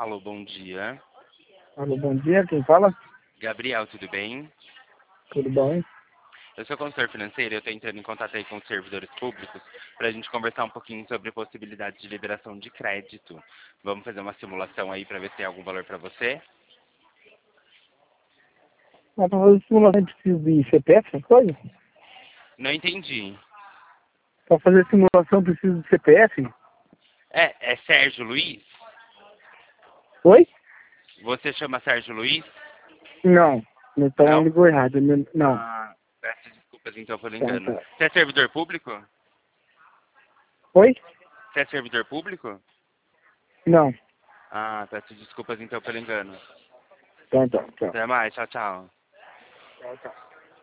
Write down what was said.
Alô, bom dia. Alô, bom dia, quem fala? Gabriel, tudo bem? Tudo bom? Eu sou consultor financeiro e eu estou entrando em contato aí com os servidores públicos para a gente conversar um pouquinho sobre possibilidade de liberação de crédito. Vamos fazer uma simulação aí para ver se tem algum valor para você? Mas para fazer simulação precisa de CPF, essas coisas? Não entendi. Para fazer simulação precisa de CPF? É Sérgio Luiz? Oi? Você chama Sérgio Luiz? Não, então Não? ligou errado. Não. Ah, peço desculpas então pelo Tá, engano. tá. Você é servidor público? Oi? Você é servidor público? Não. Ah, peço desculpas então pelo engano. Tá, tá, tchau. Até mais, tchau, tchau. Tchau, tchau.